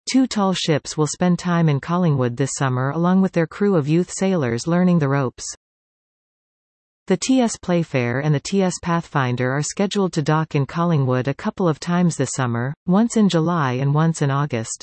Two tall ships will spend time in Collingwood this summer along with their crew of youth sailors learning the ropes. The TS Playfair and the TS Pathfinder are scheduled to dock in Collingwood a couple of times this summer, once in July and once in August.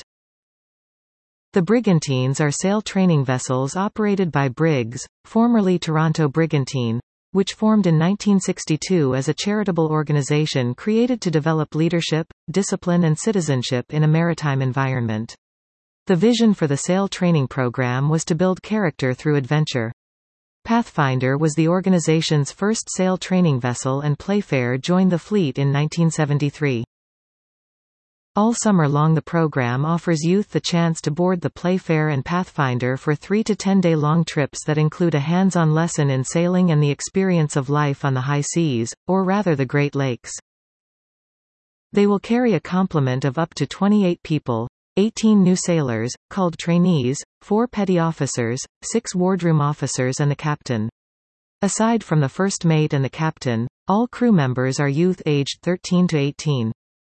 The Brigantines are sail training vessels operated by Briggs, formerly Toronto Brigantine, which formed in 1962 as a charitable organization created to develop leadership, discipline and citizenship in a maritime environment. The vision for the sail training program was to build character through adventure. Pathfinder was the organization's first sail training vessel and Playfair joined the fleet in 1973. All summer long the program offers youth the chance to board the Playfair and Pathfinder for 3 to 10-day long trips that include a hands-on lesson in sailing and the experience of life on the high seas, or rather the Great Lakes. They will carry a complement of up to 28 people, 18 new sailors, called trainees, 4 petty officers, 6 wardroom officers and the captain. Aside from the first mate and the captain, all crew members are youth aged 13 to 18.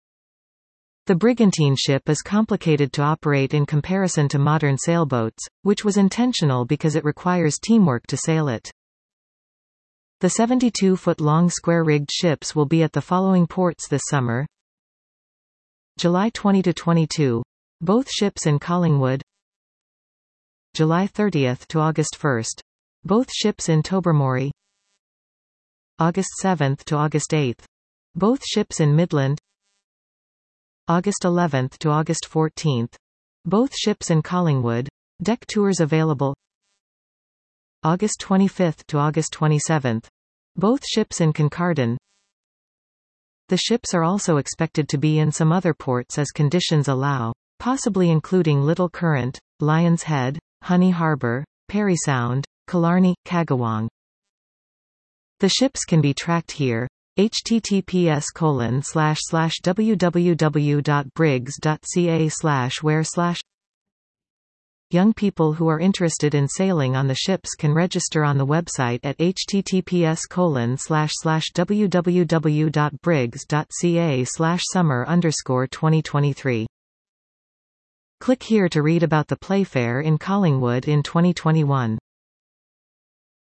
The brigantine ship is complicated to operate in comparison to modern sailboats, which was intentional because it requires teamwork to sail it. The 72-foot-long square-rigged ships will be at the following ports this summer: July 20 to 22. Both ships in Collingwood. July 30 to August 1. Both ships in Tobermory. August 7 to August 8. Both ships in Midland. August 11 to August 14. Both ships in Collingwood. Deck tours available. August 25 to August 27. Both ships in Kincardine. The ships are also expected to be in some other ports as conditions allow, possibly including Little Current, Lions Head, Honey Harbour, Parry Sound, Killarney, Kagawong. The ships can be tracked here. https://www.briggs.ca/where/ Young people who are interested in sailing on the ships can register on the website at https://www.briggs.ca/summer_2023. Click here to read about the Playfair in Collingwood in 2021.